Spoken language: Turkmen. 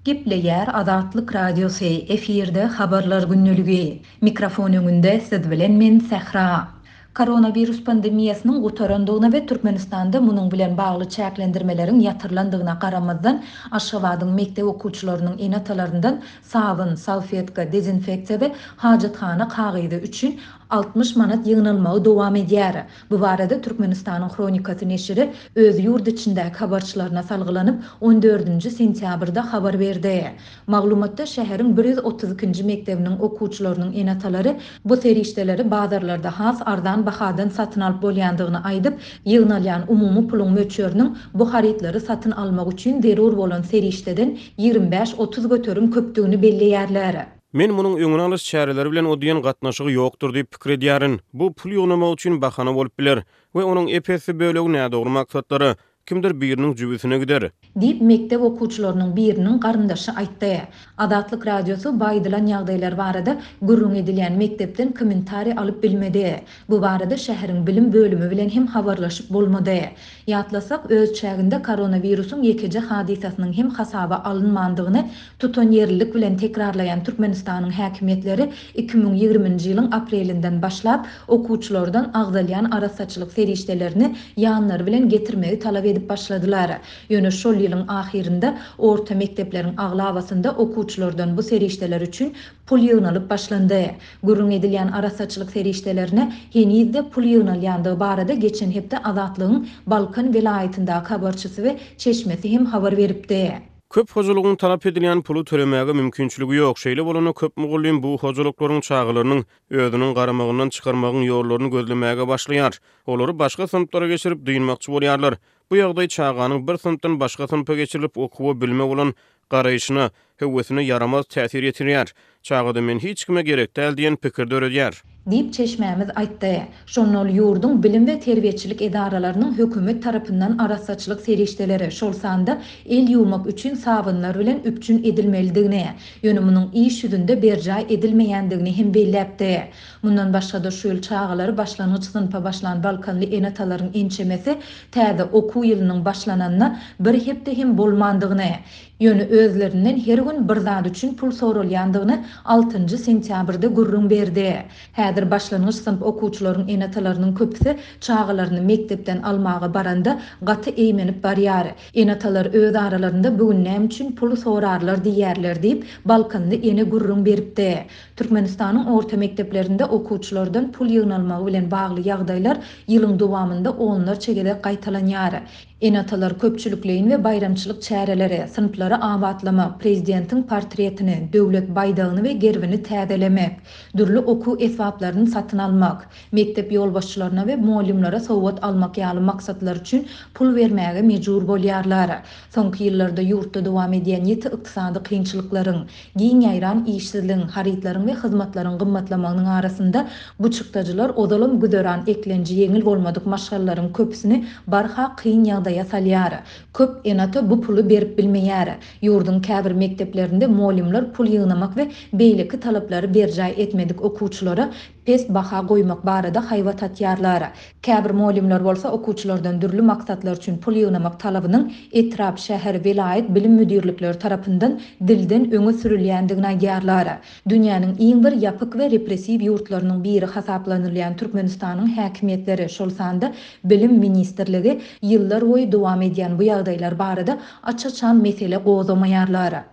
Gepleyer Azatlyk Radiosu efirde habarlar günnüligi. Mikrofon öňünde siz bilen men Sehra. Koronavirus pandemiýasynyň gotarandygyna we Türkmenistanda munyň bilen bagly çäklendirmeleriň ýatyrlandygyna garamazdan Aşgabatyň mekdep okuwçylarynyň enatalaryndan sabun, salfetka, dezinfeksiýa we hajatxana kagydy üçin 60 manat ýygnalmagy dowam edýär. Bu barada Türkmenistanyň Kronikasy neşri öz ýurt içindäki habarçylaryna salgylanyp 14-nji sentýabrda habar berdi. Maglumatda şäheriň 132-nji mektebiniň okuwçylarynyň enatalary bu serişdeleri bazarlarda has arzan bahadan satyn alyp bolýandygyny aýdyp, ýygnalýan umumy puluň möçöriniň bu harytlary satyn almak üçin zerur bolan serişdeden 25-30 göterim köpdigini belleýärler. Men munyň öňüne alyş çäreleri bilen odýan gatnaşygy ýokdur diýip pikir edýärin. Bu pul ýygnamak üçin bahana bolup biler we onuň epesi bölegi nädogry maksatlary kimdir biriniň jübüsine gider. Dip mektep okuwçylarynyň biriniň garyndaşy aýtdy. Azatlyk radiosu baýdylan ýagdaýlar barada gürrüň edilýän mektepden kommentari alyp bilmedi. Bu barada şäheriň bilim bölümi bilen hem habarlaşyp bolmady. Ýatlasak öz çäginde koronawirusyň ýekeje hadisasynyň hem hasaba alınmandygyny tutan ýerlilik bilen tekrarlayan Türkmenistanyň häkimetleri 2020-nji ýylyň aprelinden başlap okuwçylardan agdalýan arasaçylyk serişdelerini ýanlary bilen getirmegi talap edip başladylar. Ýöne şol ýylyň ahirinde orta mektepleriň aglawasynda okuwçylardan bu serişdeler üçin pul ýygnalyp başlandy. Gürrüň edilýän arasaçylyk serişdelerine henizde pul ýygnalýandygy barada geçen hepde Azatlygyň Balkan vilayetinde habarçysy we çeşmesi hem habar beripdi. Köp hojalygyň talap edilýän pulu tölemäge mümkinçiligi ýok. Şeýle bolany köp mugullim bu hojalyklaryň çağılarynyň özüniň garamagyndan çykarmagyň ýollaryny gözlemäge başlaýar. Olary başga sınıplara geçirip duýulmakçy bolýarlar. Bu ýagdaý çağanyň bir sınıpdan başga sınıpa geçirilip okuwa bilme bolan garaýyşyna, hewesine yaramaz täsir etdirýär. Çağda men hiç kime gerek däl diýen pikirde öredýär. Dip çeşmämiz aýtdy. Şonol ýurdun bilim we terbiýetçilik edaralarynyň hökümet tarapyndan arasaçylyk serişdeleri şol sanda el ýuwmak üçin sabunlar bilen üpçün edilmelidigini, ýöne munyň iş ýüzünde berjaý edilmeýändigini hem belläpdi. Mundan başga da şu ýyl çağalary başlanyç sınıfa başlan Balkanly enatalaryň ençemesi täze okuw ýylynyň başlananyna bir hepde hem bolmandygyny, ýöne özlerinden her gün bir zat üçin pul sorulýandygyny 6-njy sentýabrda gürrüň berdi. Häzir başlanyç sınıf okuwçylarynyň enatalarynyň köpüsi çağalaryny mektepden almagy baranda gaty eýmenip barýar. Enatalar öz aralarynda bugün näme üçin pul sorarlar diýerler diýip Balkanly ene gürrüň beripdi. Türkmenistanyň orta mekteplerinde okuwçylardan pul ýygnalmagy bilen bagly ýagdaýlar ýylyň dowamında onlarça gede gaýtalanýar. Enatalar köpçülükleyin ve bayramçılık çäreleri, sınıfları abatlama, prezidentin portretini, döwlet baydagyny we gerwini täzelemek, dürli oku esbaplarını satın almak, mektep ýolbaşçylaryna we muallimlara sowgat almak ýaly maksatlar üçin pul bermäge mejbur bolýarlar. Soňky ýyllarda ýurtda dowam edýän ýeti ykdysady kynçylyklaryň, giň ýaýran işsizligiň, harytlaryň we hyzmatlaryň gymmatlamagynyň arasynda bu çykdagylar odalam güderan eklenji ýeňil bolmadyk maşgallaryň köpüsini barha kyn ýagdaýa salýar. Köp enata bu pulu berip bilmeýär. Ýurdun käbir mekteplerinde muallimler pul ýygnamak we beýleki talaplary berjaý etmedik okuwçylara pes baha goýmak barada haýwat atýarlar. Käbir muallimler bolsa okuwçylardan dürli maksatlar üçin pul ýygnamak talabynyň etrap şäher vilayet bilim müdirlikleri tarapyndan dilden öňe sürilýändigini aýdýarlar. Dünýäniň iň bir ýapyk we repressiw ýurtlarynyň biri hasaplanylýan Türkmenistanyň häkimetleri şol sanda bilim ministrligi ýyllar boýy dowam edýän bu ýagdaýlar barada açaçan mesele gozamaýarlar.